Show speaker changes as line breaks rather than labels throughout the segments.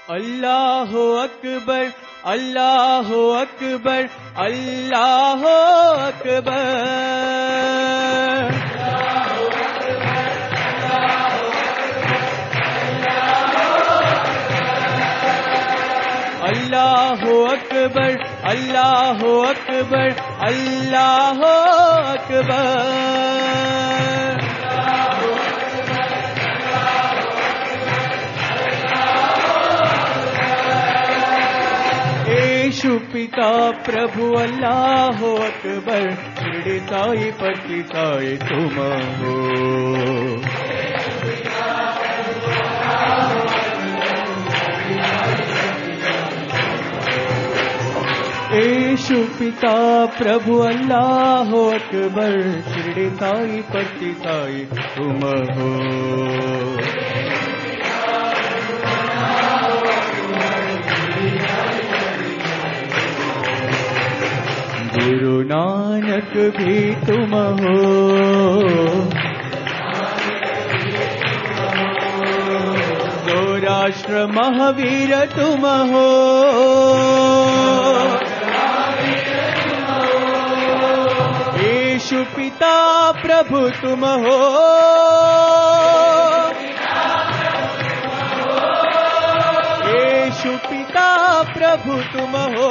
अल्लाहु अकबर, अल्लाहु अकबर, अल्लाहु अकबर। अल्लाहु अकबर, अल्लाहु अकबर, अल्लाहु अकबर। यीशु पिता प्रभु अल्लाहु अकबर, शिरडी साई पति साई तुम हो। यीशु पिता प्रभु अल्लाहु अकबर, शिरडी साई पति साई तुम हो। गुरु नानक भी तुम हो, गौराष्ट्र महावीर तुम हो। यीशु पिता प्रभु तुम हो, यीशु पिता प्रभु तुम हो।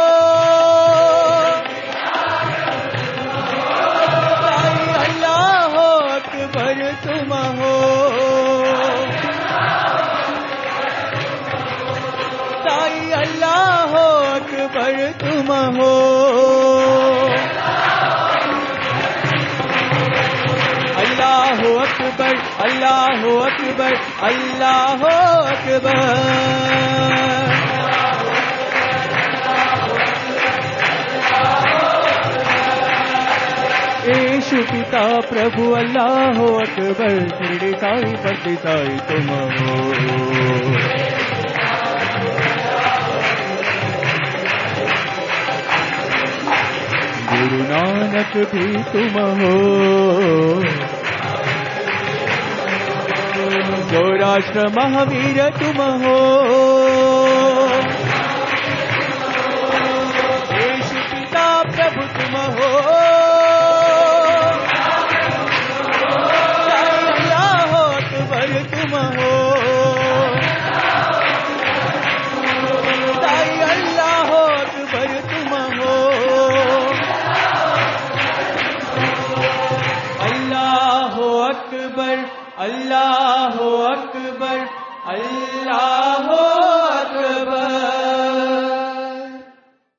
तुम हो साई अल्लाह अकबर, तुम हो। अल्लाह अकबर, अल्लाह अकबर, अल्लाह अकबर। यीशु पिता प्रभु अल्लाह अकबर, शिरडी साई पति साई तुम हो। गुरु नानक भी तुम हो, गौराष्ट्र महावीर तुम हो। यीशु पिता प्रभु तुम हो, तुम हो। साई अल्लाह अकबर तुम हो। अल्लाह अकबर, अल्लाह अकबर, अल्लाह